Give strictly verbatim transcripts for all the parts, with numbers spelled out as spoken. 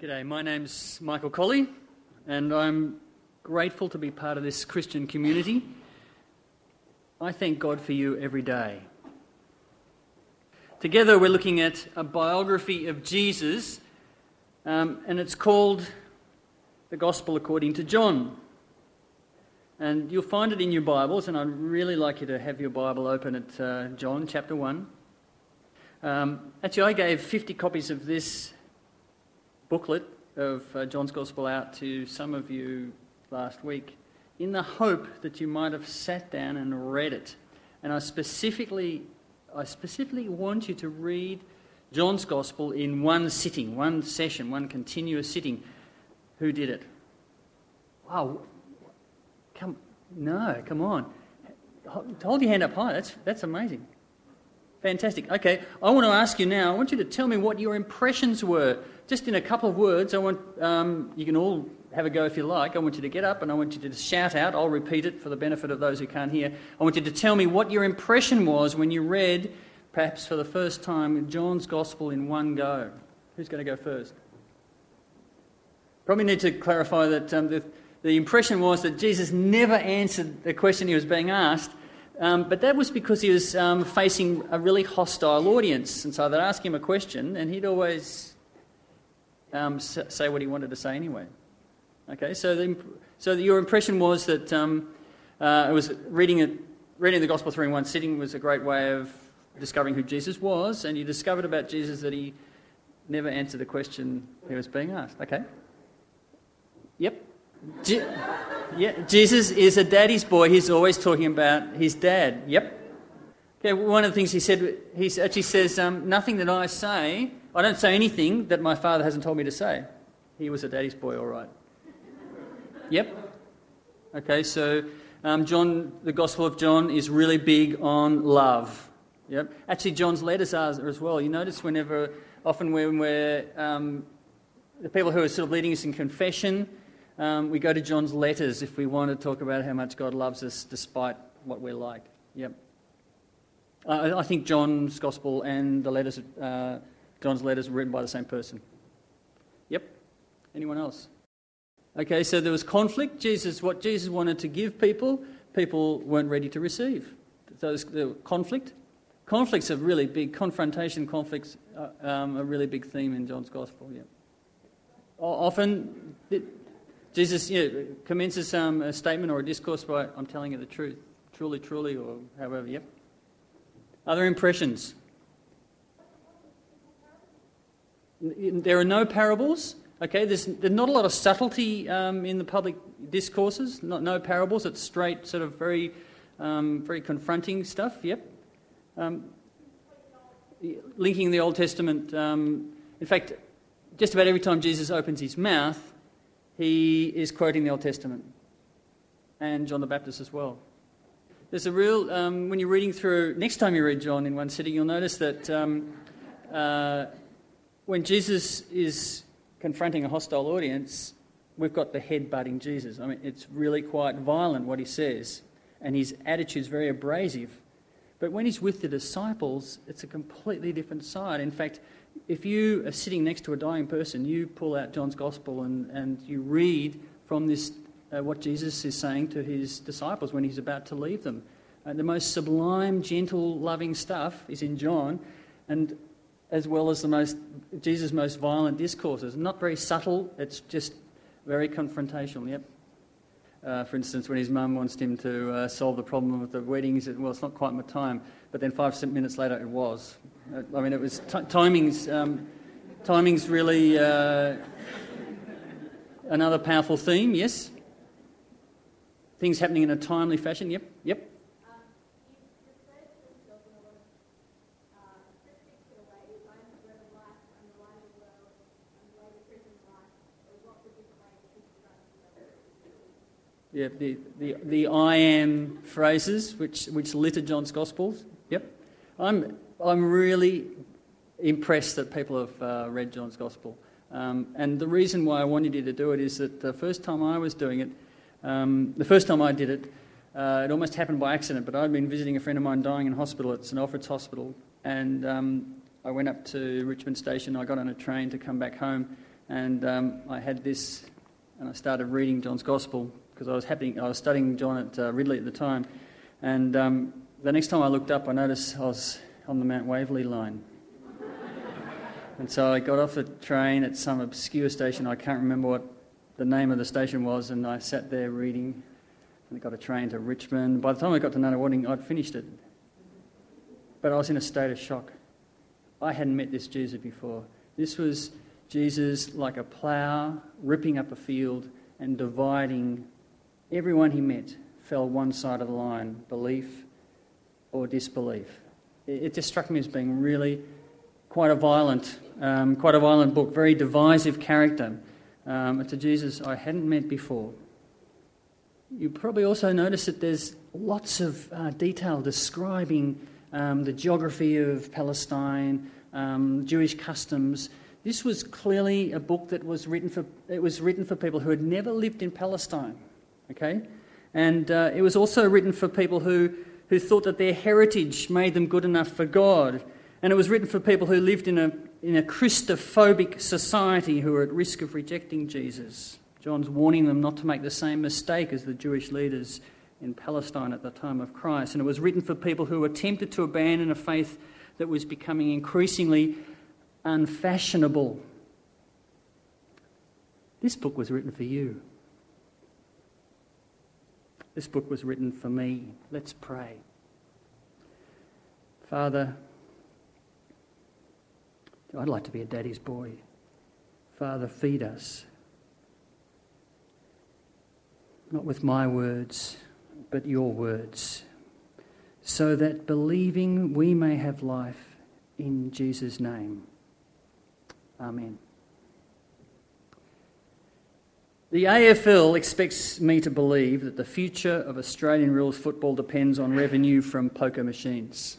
G'day, my name's Michael Colley, and I'm grateful to be part of this Christian community. I thank God for you every day. Together we're looking at a biography of Jesus, um, and it's called The Gospel According to John. And you'll find it in your Bibles, and I'd really like you to have your Bible open at uh, John chapter one. Um, actually, I gave fifty copies of this booklet of uh, John's Gospel out to some of you last week in the hope that you might have sat down and read it. And I specifically, I specifically want you to read John's Gospel in one sitting, one session, one continuous sitting. Who did it? Wow. Come, no, come on. Hold your hand up high. That's that's amazing. Fantastic. Okay, I want to ask you now, I want you to tell me what your impressions were. Just in a couple of words, I want, um, you can all have a go if you like. I want you to get up and I want you to shout out. I'll repeat it for the benefit of those who can't hear. I want you to tell me what your impression was when you read, perhaps for the first time, John's Gospel in one go. Who's going to go first? Probably need to clarify that um, the, the impression was that Jesus never answered the question he was being asked. Um, but that was because he was um, facing a really hostile audience. And so they'd ask him a question and he'd always um, say what he wanted to say anyway. Okay, so the, so your impression was that um, uh, it was reading, it, reading the Gospel three in one sitting was a great way of discovering who Jesus was, and you discovered about Jesus that he never answered the question he was being asked. Okay. Yep. Je- yeah, Jesus is a daddy's boy. He's always talking about his dad. Yep. Okay, one of the things he said, he actually says, um, nothing that I say, I don't say anything that my father hasn't told me to say. He was a daddy's boy, all right. Yep. Okay, so um, John, the Gospel of John is really big on love. Yep. Actually, John's letters are as well. You notice whenever, often when we're, um, the people who are sort of leading us in confession, Um, we go to John's letters if we want to talk about how much God loves us despite what we're like. Yep. Uh, I think John's Gospel and the letters, uh, John's letters were written by the same person. Yep. Anyone else? Okay, so there was conflict. Jesus, what Jesus wanted to give people, people weren't ready to receive. So there's the conflict. Conflict's a really big, confrontation, conflict's uh, um, a really big theme in John's Gospel. Yep. Often, it, Jesus you know, commences um, a statement or a discourse by, I'm telling you the truth, truly, truly, or however, yep. Other impressions? There are no parables, okay? There's, there's not a lot of subtlety um, in the public discourses, not, no parables, it's straight, sort of very, um, very confronting stuff, yep. Um, linking the Old Testament, um, in fact, just about every time Jesus opens his mouth, he is quoting the Old Testament, and John the Baptist as well. There's a real, um, when you're reading through, next time you read John in one sitting, you'll notice that um, uh, when Jesus is confronting a hostile audience, we've got the head-butting Jesus. I mean, it's really quite violent what he says, and his attitude's very abrasive. But when he's with the disciples, it's a completely different side. In fact, if you are sitting next to a dying person, you pull out John's Gospel and, and you read from this uh, what Jesus is saying to his disciples when he's about to leave them. Uh, the most sublime, gentle, loving stuff is in John, and as well as the most Jesus' most violent discourses. Not very subtle, it's just very confrontational, yep. Uh, for instance, when his mum wants him to uh, solve the problem of the wedding, he said, well, it's not quite my time. But then five minutes later, it was. I mean, it was t- timing's um, timing's really uh, another powerful theme. Yes, things happening in a timely fashion. Yep, yep. Yeah, the, the the I am phrases which which litter John's Gospels. Yep, I'm I'm really impressed that people have uh, read John's Gospel, um, and the reason why I wanted you to do it is that the first time I was doing it, um, the first time I did it, uh, it almost happened by accident. But I'd been visiting a friend of mine dying in hospital at St Alfred's Hospital, and um, I went up to Richmond Station. I got on a train to come back home. and um, I had this, and I started reading John's Gospel because I was happening. I was studying John at uh, Ridley at the time, and um, the next time I looked up, I noticed I was on the Mount Waverley line. And so I got off the train at some obscure station. I can't remember what the name of the station was, and I sat there reading, and I got a train to Richmond. By the time I got to Nunawading, I'd finished it. But I was in a state of shock. I hadn't met this Jesus before. This was Jesus like a plough, ripping up a field and dividing. Everyone he met fell one side of the line, belief or disbelief. It just struck me as being really quite a violent, um, quite a violent book, very divisive character. Um, it's a Jesus I hadn't met before. You probably also notice that there's lots of uh, detail describing um, the geography of Palestine, um, Jewish customs. This was clearly a book that was written for. It was written for people who had never lived in Palestine, okay, and uh, it was also written for people who who thought that their heritage made them good enough for God. And it was written for people who lived in a in a Christophobic society who were at risk of rejecting Jesus. John's warning them not to make the same mistake as the Jewish leaders in Palestine at the time of Christ. And it was written for people who were tempted to abandon a faith that was becoming increasingly unfashionable. This book was written for you. This book was written for me. Let's pray. Father, I'd like to be a daddy's boy. Father, feed us. Not with my words, but your words, so that believing we may have life in Jesus' name. Amen. The A F L expects me to believe that the future of Australian rules football depends on revenue from poker machines.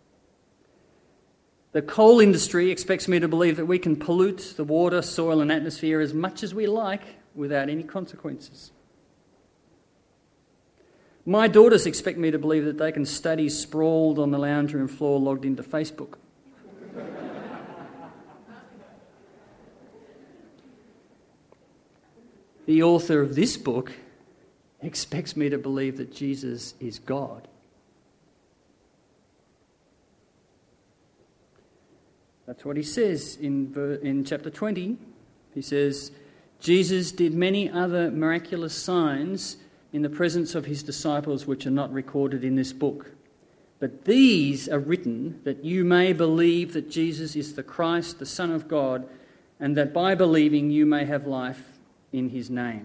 The coal industry expects me to believe that we can pollute the water, soil and atmosphere as much as we like without any consequences. My daughters expect me to believe that they can study sprawled on the lounge room floor logged into Facebook. The author of this book expects me to believe that Jesus is God. That's what he says in, in chapter twenty. He says, Jesus did many other miraculous signs in the presence of his disciples which are not recorded in this book. But these are written that you may believe that Jesus is the Christ, the Son of God, and that by believing you may have life in his name.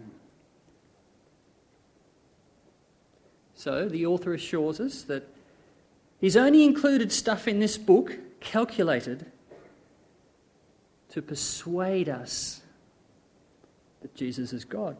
So the author assures us that he's only included stuff in this book calculated to persuade us that Jesus is God.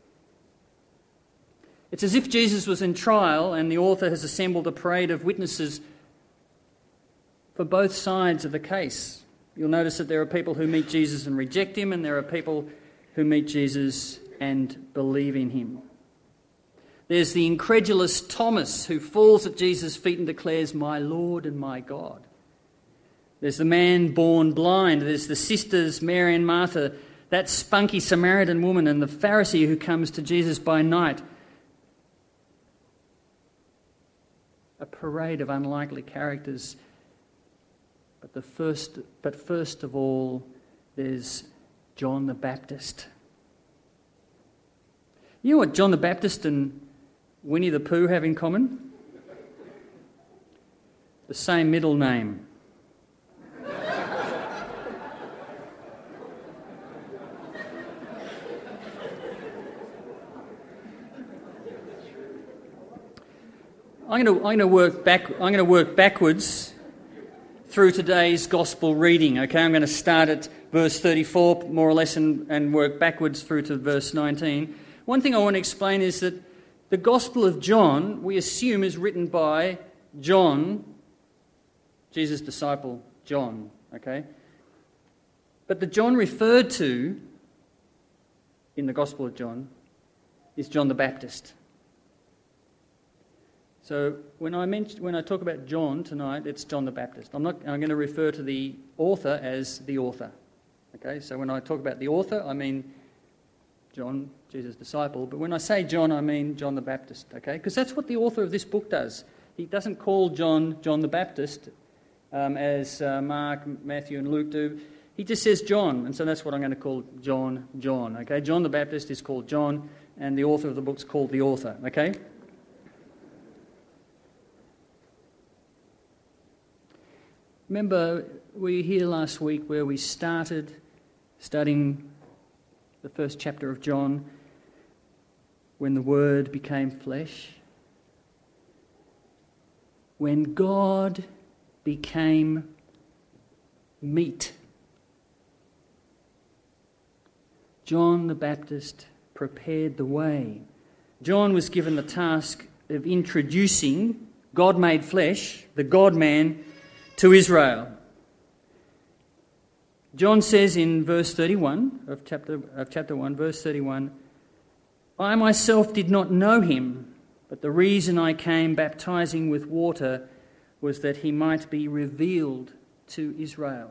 It's as if Jesus was in trial and the author has assembled a parade of witnesses for both sides of the case. You'll notice that there are people who meet Jesus and reject him, and there are people who meet Jesus and believe in him. There's the incredulous Thomas who falls at Jesus' feet and declares, "My Lord and my God." There's the man born blind. There's the sisters, Mary and Martha, that spunky Samaritan woman, and the Pharisee who comes to Jesus by night. A parade of unlikely characters. But the first, but first of all, there's John the Baptist. You know what John the Baptist and Winnie the Pooh have in common? The same middle name. I'm going to, I'm going to work back. I'm going to work backwards through today's gospel reading. Okay, I'm going to start at verse thirty-four, more or less, and, and work backwards through to verse nineteen. One thing I want to explain is that the Gospel of John, we assume, is written by John, Jesus' disciple John. Okay, but the John referred to in the Gospel of John is John the Baptist. So when I mention, when I talk about John tonight, it's John the Baptist. I'm not. I'm going to refer to the author as the author, Okay, so when I talk about the author, I mean John, Jesus' disciple, but when I say John, I mean John the Baptist, okay? Because that's what the author of this book does. He doesn't call John John the Baptist um, as uh, Mark, Matthew and Luke do. He just says John, and so that's what I'm going to call John, John, okay? John the Baptist is called John, and the author of the book's called the author, okay? Remember, we were here last week where we started studying the first chapter of John, when the Word became flesh, when God became meat. John the Baptist prepared the way. John was given the task of introducing God made flesh, the God-man, to Israel. John says in verse thirty-one of chapter, of chapter one, verse thirty-one, I myself did not know him, but the reason I came baptizing with water was that he might be revealed to Israel.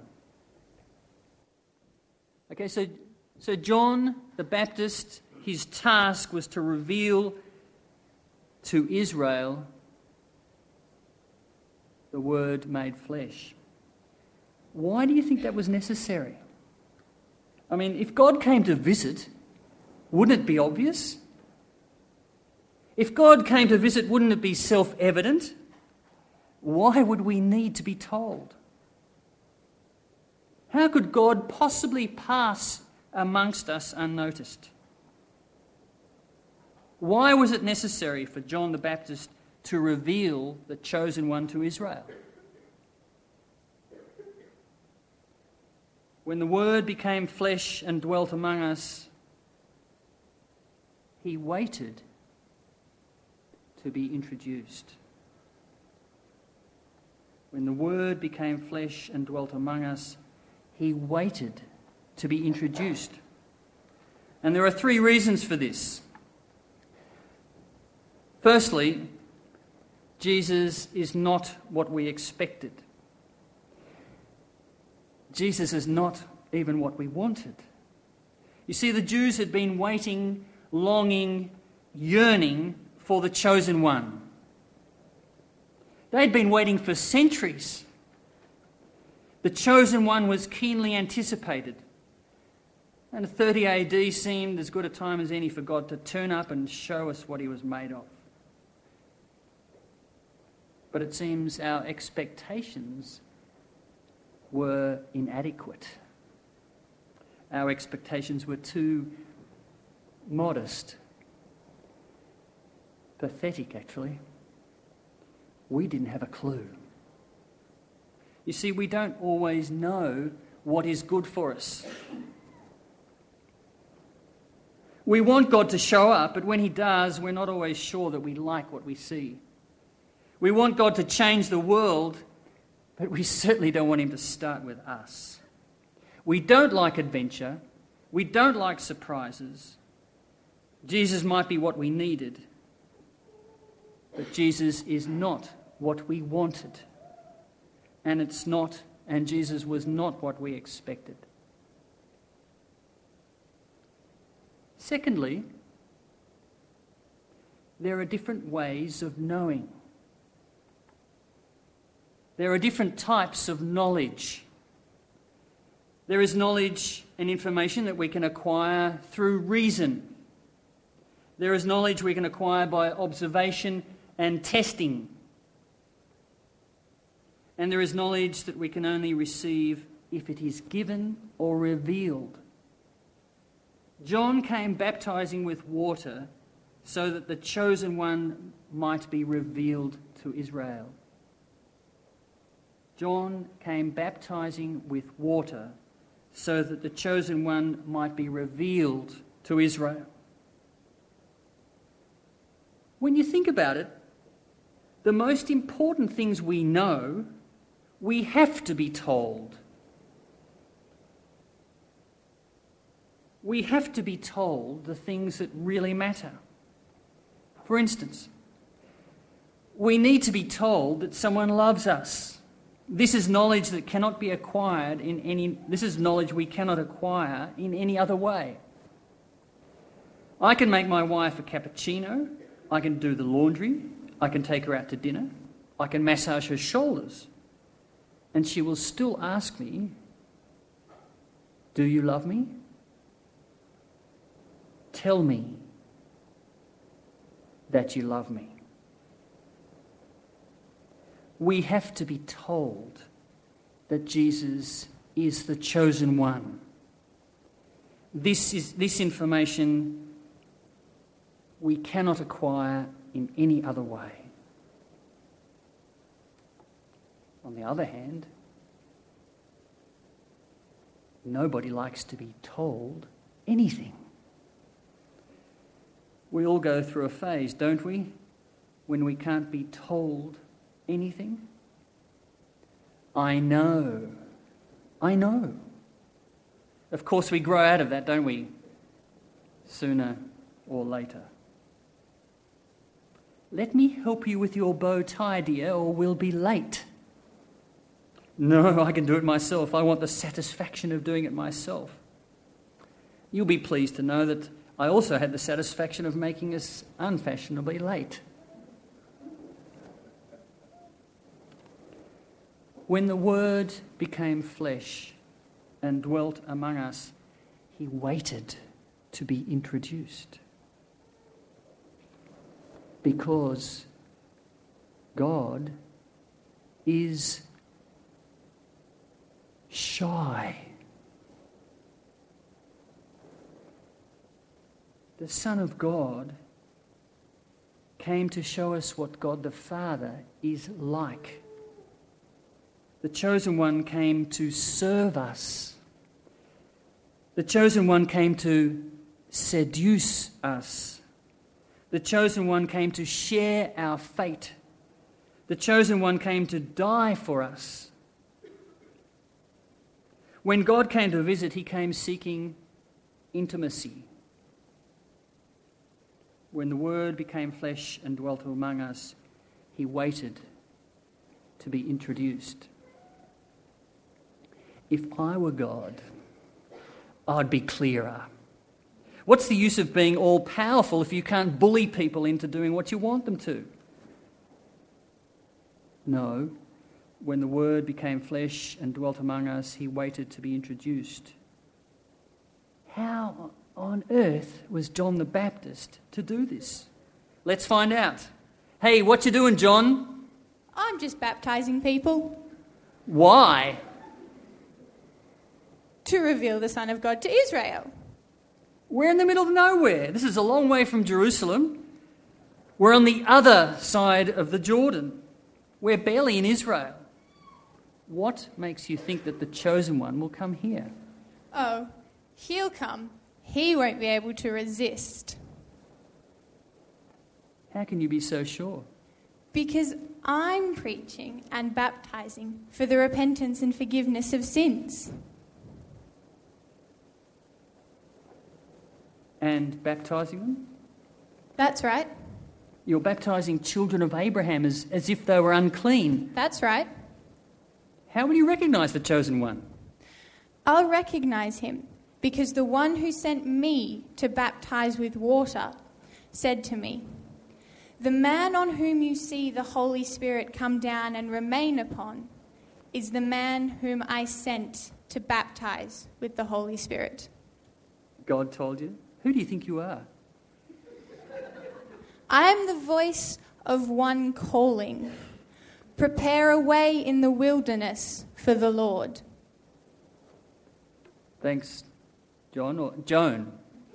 Okay, so, so John the Baptist, his task was to reveal to Israel the Word made flesh. Why do you think that was necessary? I mean, if God came to visit, wouldn't it be obvious? If God came to visit, wouldn't it be self-evident? Why would we need to be told? How could God possibly pass amongst us unnoticed? Why was it necessary for John the Baptist to reveal the chosen one to Israel? When the Word became flesh and dwelt among us, he waited to be introduced. When the Word became flesh and dwelt among us, he waited to be introduced. And there are three reasons for this. Firstly, Jesus is not what we expected. Jesus is not even what we wanted. You see, the Jews had been waiting, longing, yearning for the chosen one. They'd been waiting for centuries. The chosen one was keenly anticipated. And thirty A D seemed as good a time as any for God to turn up and show us what he was made of. But it seems our expectations were inadequate. Our expectations were too modest. Pathetic, actually. We didn't have a clue. You see, we don't always know what is good for us. We want God to show up, but when he does, we're not always sure that we like what we see. We want God to change the world, but we certainly don't want him to start with us. We don't like adventure. We don't like surprises. Jesus might be what we needed, but Jesus is not what we wanted. And it's not, and Jesus was not what we expected. Secondly, there are different ways of knowing. There are different types of knowledge. There is knowledge and information that we can acquire through reason. There is knowledge we can acquire by observation and testing. And there is knowledge that we can only receive if it is given or revealed. John came baptizing with water so that the chosen one might be revealed to Israel. John came baptizing with water so that the chosen one might be revealed to Israel. When you think about it, the most important things we know, we have to be told. We have to be told the things that really matter. For instance, we need to be told that someone loves us. This is knowledge that cannot be acquired in any, this is knowledge we cannot acquire in any other way. I can make my wife a cappuccino, I can do the laundry, I can take her out to dinner, I can massage her shoulders, and she will still ask me, "Do you love me? Tell me that you love me." We have to be told that Jesus is the chosen one. This is this information we cannot acquire in any other way. On the other hand, nobody likes to be told anything. We all go through a phase, don't we, when we can't be told anything? I know. I know. Of course, we grow out of that, don't we? Sooner or later. "Let me help you with your bow tie, dear, or we'll be late." No, I can do it myself. I want the satisfaction of doing it myself. You'll be pleased to know that I also had the satisfaction of making us unfashionably late. When the Word became flesh and dwelt among us, he waited to be introduced. Because God is shy. The Son of God came to show us what God the Father is like. The Chosen One came to serve us. The Chosen One came to seduce us. The Chosen One came to share our fate. The Chosen One came to die for us. When God came to visit, he came seeking intimacy. When the Word became flesh and dwelt among us, he waited to be introduced. If I were God, I'd be clearer. What's the use of being all-powerful if you can't bully people into doing what you want them to? No, when the Word became flesh and dwelt among us, he waited to be introduced. How on earth was John the Baptist to do this? Let's find out. Hey, what you doing, John? I'm just baptising people. Why? To reveal the Son of God to Israel. We're in the middle of nowhere. This is a long way from Jerusalem. We're on the other side of the Jordan. We're barely in Israel. What makes you think that the Chosen One will come here? Oh, he'll come. He won't be able to resist. How can you be so sure? Because I'm preaching and baptising for the repentance and forgiveness of sins. And baptising them? That's right. You're baptising children of Abraham as, as if they were unclean. That's right. How will you recognise the Chosen One? I'll recognise him because the one who sent me to baptise with water said to me, "The man on whom you see the Holy Spirit come down and remain upon is the man whom I sent to baptise with the Holy Spirit." God told you? Who do you think you are? I am the voice of one calling. Prepare a way in the wilderness for the Lord. Thanks, John, or Joan.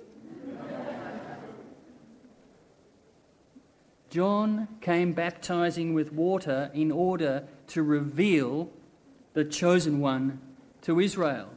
John came baptizing with water in order to reveal the Chosen One to Israel.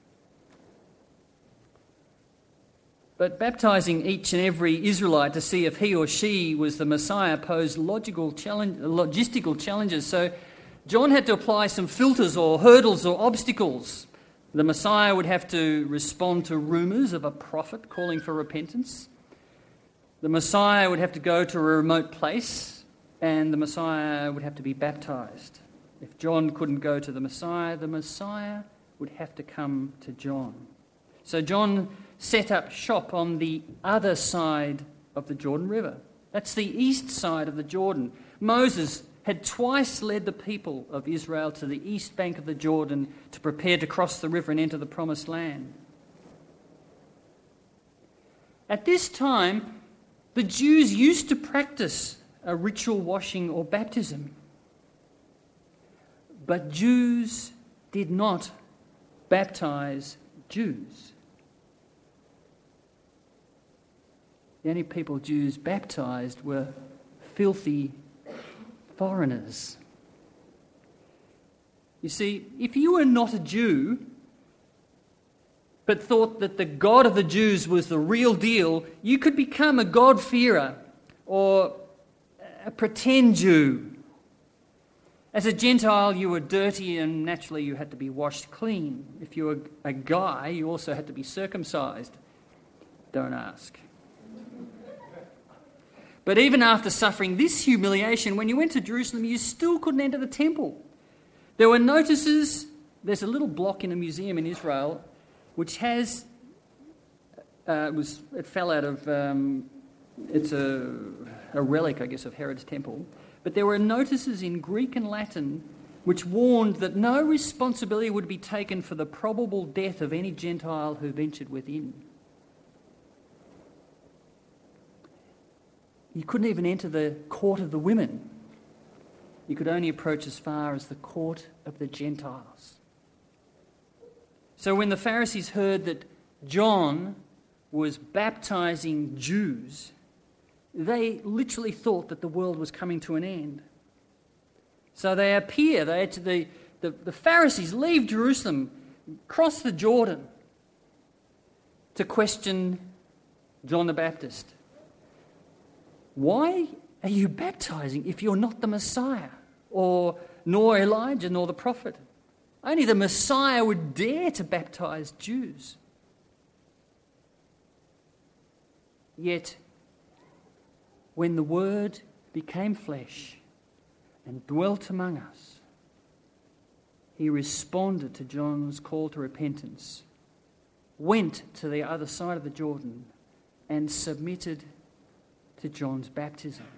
But baptizing each and every Israelite to see if he or she was the Messiah posed logical challenge, logistical challenges. So John had to apply some filters or hurdles or obstacles. The Messiah would have to respond to rumours of a prophet calling for repentance. The Messiah would have to go to a remote place, and the Messiah would have to be baptized. If John couldn't go to the Messiah, the Messiah would have to come to John. So John set up shop on the other side of the Jordan River. That's the east side of the Jordan. Moses had twice led the people of Israel to the east bank of the Jordan to prepare to cross the river and enter the promised land. At this time, the Jews used to practice a ritual washing or baptism. But Jews did not baptize Jews. The only people Jews baptized were filthy foreigners. You see, if you were not a Jew, but thought that the God of the Jews was the real deal, you could become a God-fearer or a pretend Jew. As a Gentile, you were dirty and naturally you had to be washed clean. If you were a guy, you also had to be circumcised. Don't ask. But even after suffering this humiliation, when you went to Jerusalem, you still couldn't enter the temple. There were notices. There's a little block in a museum in Israel which has, uh, was it fell out of, um, it's a, a relic, I guess, of Herod's temple. But there were notices in Greek and Latin which warned that no responsibility would be taken for the probable death of any Gentile who ventured within. You couldn't even enter the court of the women. You could only approach as far as the court of the Gentiles. So when the Pharisees heard that John was baptizing Jews, they literally thought that the world was coming to an end. So they appear, they, the, the, the Pharisees leave Jerusalem, cross the Jordan to question John the Baptist. Why are you baptizing if you're not the Messiah, or nor Elijah, nor the prophet? Only the Messiah would dare to baptize Jews. Yet, when the Word became flesh and dwelt among us, he responded to John's call to repentance, went to the other side of the Jordan, and submitted to John's baptism.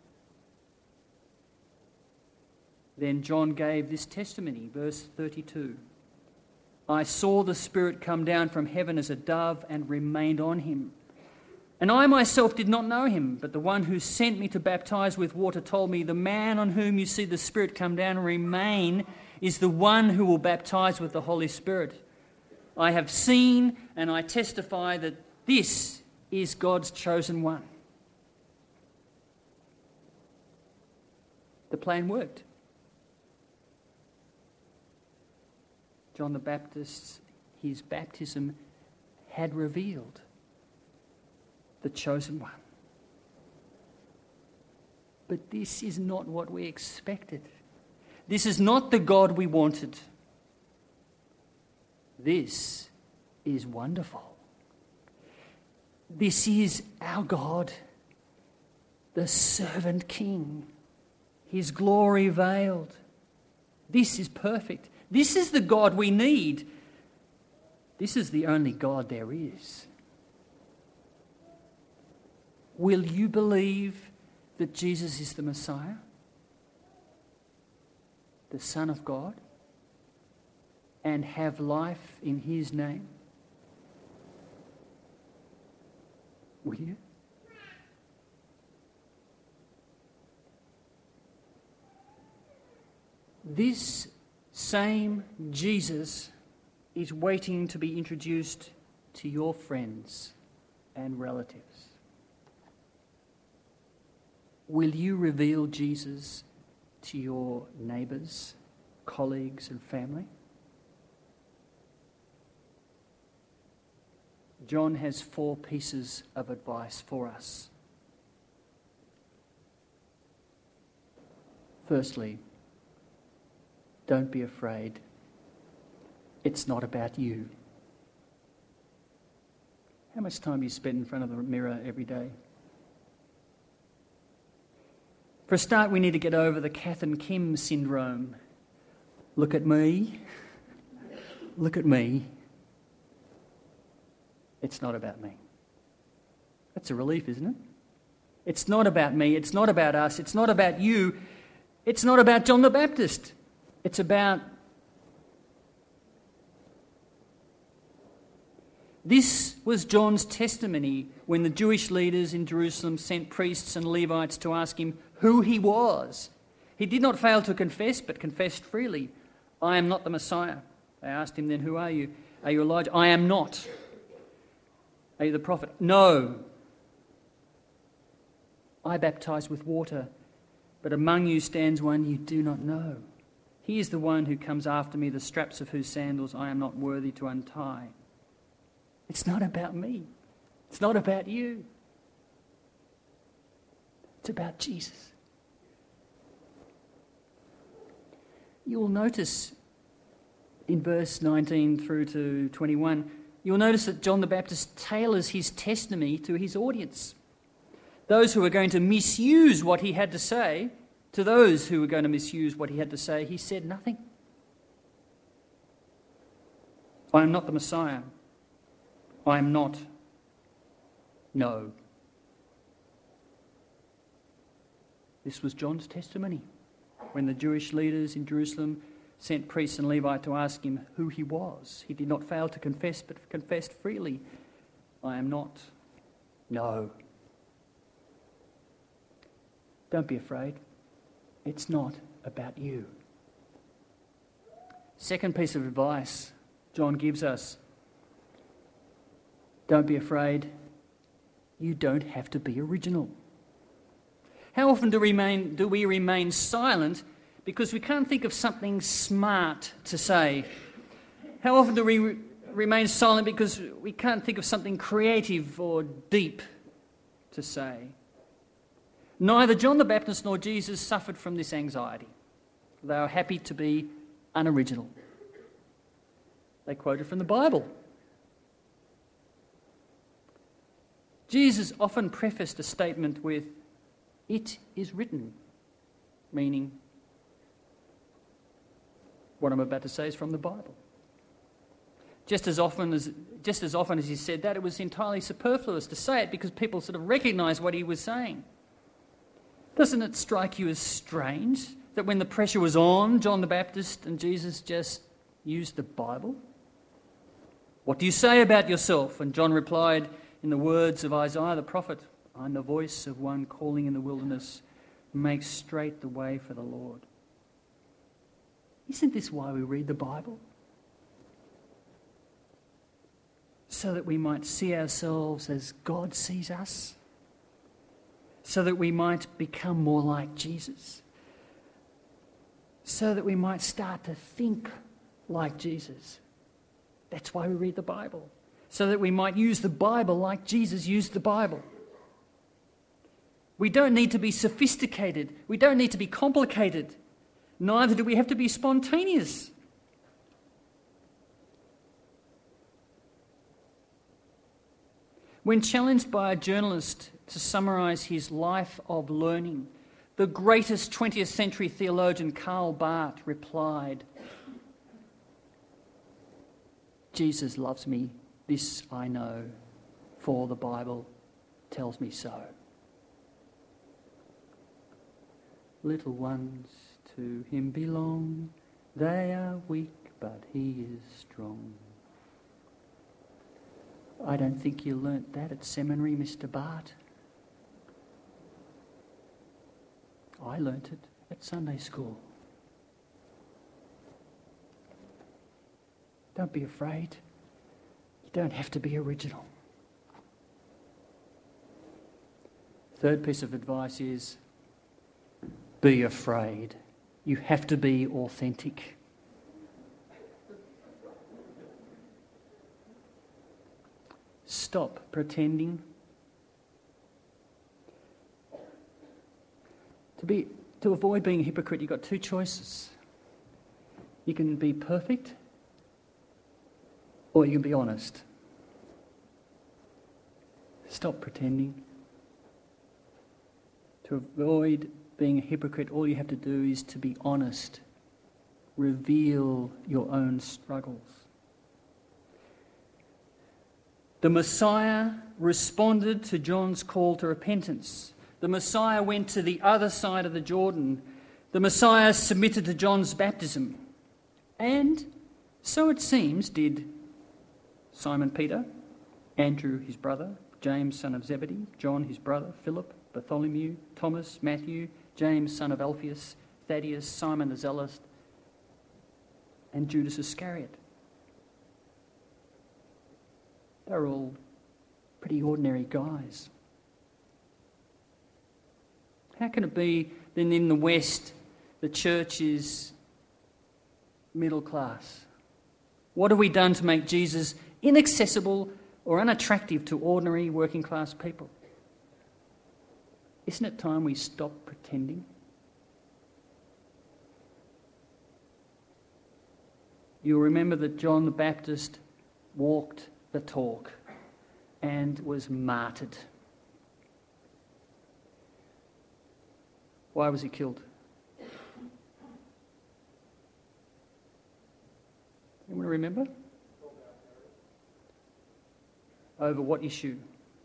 Then John gave this testimony, verse thirty-two. I saw the Spirit come down from heaven as a dove and remained on him. And I myself did not know him, but the one who sent me to baptize with water told me, the man on whom you see the Spirit come down and remain is the one who will baptize with the Holy Spirit. I have seen and I testify that this is God's chosen one. The plan worked. John the Baptist, his baptism had revealed the chosen one. But this is not what we expected. This is not the God we wanted. This is wonderful. This is our God, the servant king, his glory veiled. This is perfect. This is the God we need. This is the only God there is. Will you believe that Jesus is the Messiah, the Son of God, and have life in his name? Will you? This same Jesus is waiting to be introduced to your friends and relatives. Will you reveal Jesus to your neighbours, colleagues and family? John has four pieces of advice for us. Firstly, don't be afraid. It's not about you. How much time do you spend in front of the mirror every day? For a start, we need to get over the Kath and Kim syndrome. Look at me. Look at me. It's not about me. That's a relief, isn't it? It's not about me. It's not about us. It's not about you. It's not about John the Baptist. It's about... This was John's testimony when the Jewish leaders in Jerusalem sent priests and Levites to ask him who he was. He did not fail to confess, but confessed freely. I am not the Messiah. They asked him then, who are you? Are you Elijah? I am not. Are you the prophet? No. I baptize with water, but among you stands one you do not know. He is the one who comes after me, the straps of whose sandals I am not worthy to untie. It's not about me. It's not about you. It's about Jesus. You'll notice in verse nineteen through to twenty-one, you'll notice that John the Baptist tailors his testimony to his audience. Those who are going to misuse what he had to say, to those who were going to misuse what he had to say, he said nothing. I am not the Messiah. I am not. No. This was John's testimony when the Jewish leaders in Jerusalem sent priests and Levites to ask him who he was. He did not fail to confess, but confessed freely. I am not. No. Don't be afraid. It's not about you. Second piece of advice John gives us. Don't be afraid. You don't have to be original. How often do we remain, do we remain silent because we can't think of something smart to say? How often do we re- remain silent because we can't think of something creative or deep to say? Neither John the Baptist nor Jesus suffered from this anxiety. They were happy to be unoriginal. They quoted from the Bible. Jesus often prefaced a statement with, "It is written," meaning what I'm about to say is from the Bible. Just as often as just as often as he said that, it was entirely superfluous to say it because people sort of recognised what he was saying. Doesn't it strike you as strange that when the pressure was on, John the Baptist and Jesus just used the Bible? What do you say about yourself? And John replied in the words of Isaiah the prophet, I'm the voice of one calling in the wilderness, make straight the way for the Lord. Isn't this why we read the Bible? So that we might see ourselves as God sees us. So that we might become more like Jesus. So that we might start to think like Jesus. That's why we read the Bible. So that we might use the Bible like Jesus used the Bible. We don't need to be sophisticated. We don't need to be complicated. Neither do we have to be spontaneous. When challenged by a journalist to summarise his life of learning, the greatest twentieth century theologian Karl Barth replied, Jesus loves me, this I know, for the Bible tells me so. Little ones to him belong, they are weak, but he is strong. I don't think you learnt that at seminary, Mister Bart. I learnt it at Sunday school. Don't be afraid. You don't have to be original. Third piece of advice is be afraid. You have to be authentic. Stop pretending. To be to avoid being a hypocrite, you've got two choices. You can be perfect, or you can be honest. Stop pretending. To avoid being a hypocrite, all you have to do is to be honest reveal your own struggles. The Messiah responded to John's call to repentance. The Messiah went to the other side of the Jordan. The Messiah submitted to John's baptism. And so it seems did Simon Peter, Andrew his brother, James son of Zebedee, John his brother, Philip, Bartholomew, Thomas, Matthew, James son of Alphaeus, Thaddeus, Simon the Zealot, and Judas Iscariot. They're all pretty ordinary guys. How can it be that in the West the church is middle class? What have we done to make Jesus inaccessible or unattractive to ordinary working class people? Isn't it time we stop pretending? You'll remember that John the Baptist walked the talk and was martyred. Why was he killed? Anyone remember? Over what issue?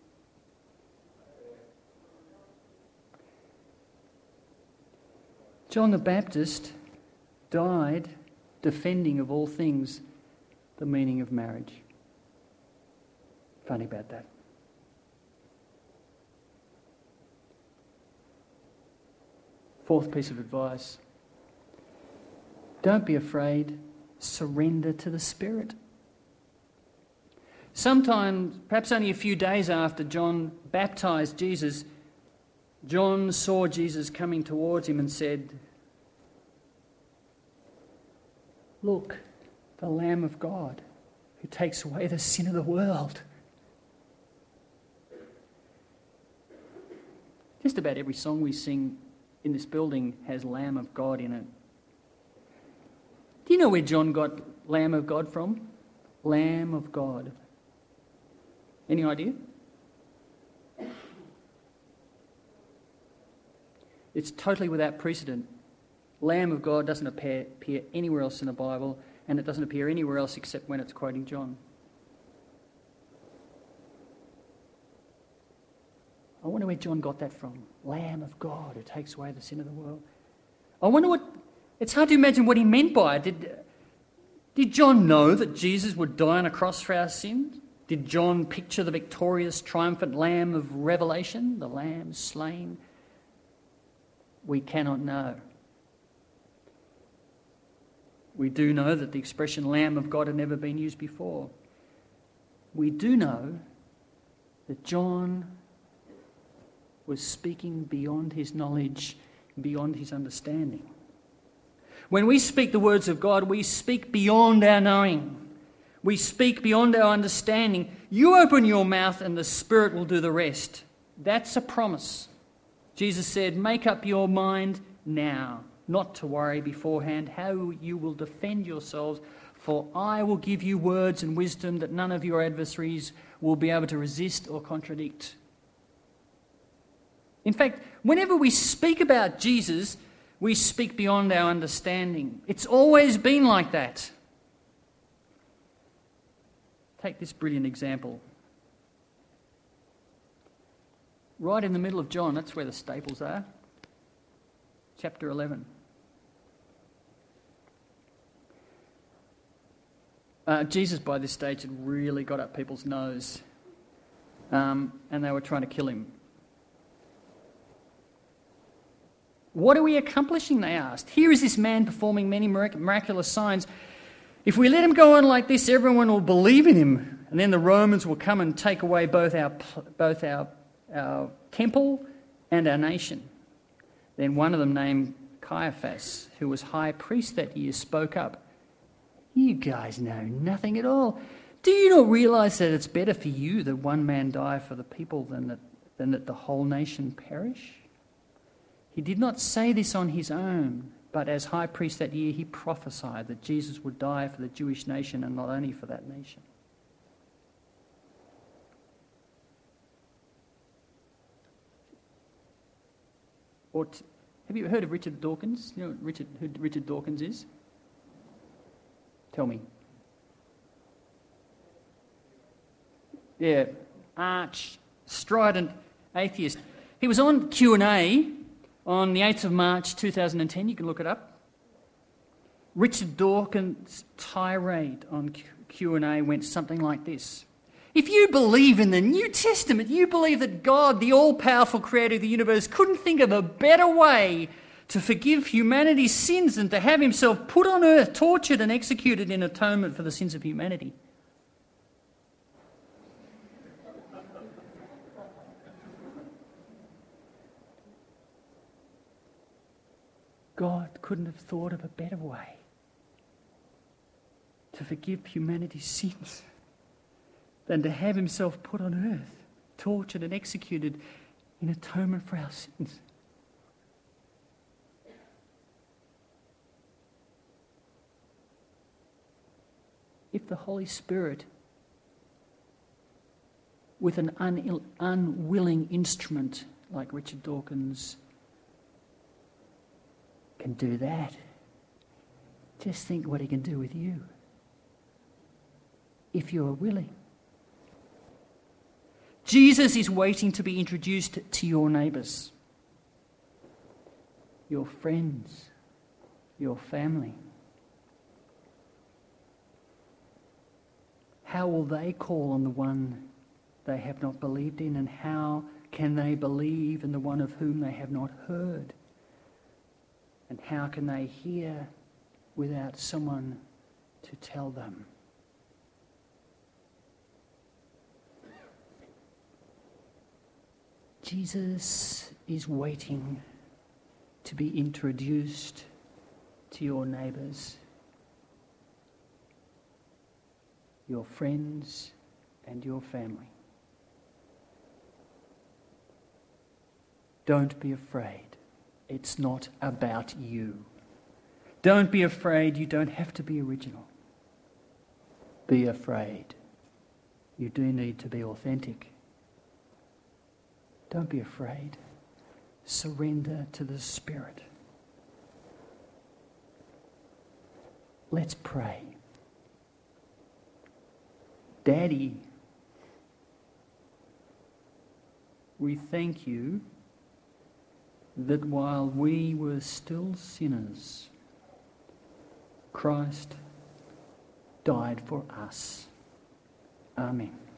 John the Baptist died defending, of all things, the meaning of marriage. Funny about that. Fourth piece of advice. Don't be afraid. Surrender to the Spirit. Sometime, perhaps only a few days after John baptised Jesus, John saw Jesus coming towards him and said, "Look, the Lamb of God who takes away the sin of the world." Just about every song we sing in this building has Lamb of God in it. Do you know where John got Lamb of God from? Lamb of God. Any idea? It's totally without precedent. Lamb of God doesn't appear, appear anywhere else in the Bible, and it doesn't appear anywhere else except when it's quoting John. I wonder where John got that from. Lamb of God who takes away the sin of the world. I wonder what... It's hard to imagine what he meant by it. Did, did John know that Jesus would die on a cross for our sins? Did John picture the victorious, triumphant Lamb of Revelation, the Lamb slain? We cannot know. We do know that the expression Lamb of God had never been used before. We do know that John was speaking beyond his knowledge, beyond his understanding. When we speak the words of God, we speak beyond our knowing. We speak beyond our understanding. You open your mouth and the Spirit will do the rest. That's a promise. Jesus said, make up your mind now, not to worry beforehand how you will defend yourselves, for I will give you words and wisdom that none of your adversaries will be able to resist or contradict. In fact, whenever we speak about Jesus, we speak beyond our understanding. It's always been like that. Take this brilliant example. Right in the middle of John, that's where the staples are. Chapter eleven. Uh, Jesus, by this stage, had really got up people's nose, um, and they were trying to kill him. What are we accomplishing, they asked. Here is this man performing many mirac- miraculous signs. If we let him go on like this, everyone will believe in him, and then the Romans will come and take away both our both our, our temple and our nation. Then one of them, named Caiaphas, who was high priest that year, spoke up. You guys know nothing at all. Do you not realise that it's better for you that one man die for the people than that, than that the whole nation perish? He did not say this on his own, but as high priest that year he prophesied that Jesus would die for the Jewish nation and not only for that nation. Or t- have you heard of Richard Dawkins? You know what Richard, who Richard Dawkins is? Tell me. Yeah, arch, strident atheist. He was on Q and A on the eighth of March two thousand ten. You can look it up. Richard Dawkins' tirade on Q and A went something like this. If you believe in the New Testament, you believe that God, the all-powerful creator of the universe, couldn't think of a better way to forgive humanity's sins than to have himself put on earth, tortured and executed in atonement for the sins of humanity. God couldn't have thought of a better way to forgive humanity's sins than to have himself put on earth, tortured and executed in atonement for our sins. If the Holy Spirit, with an un- unwilling instrument like Richard Dawkins, can do that, just think what he can do with you if you are willing. Jesus is waiting to be introduced to your neighbours, your friends, your family. How will they call on the one they have not believed in, and how can they believe in the one of whom they have not heard? And how can they hear without someone to tell them? Jesus is waiting to be introduced to your neighbours, your friends, and your family. Don't be afraid. It's not about you. Don't be afraid. You don't have to be original. Be afraid. You do need to be authentic. Don't be afraid. Surrender to the Spirit. Let's pray. Daddy, we thank you that while we were still sinners, Christ died for us. Amen.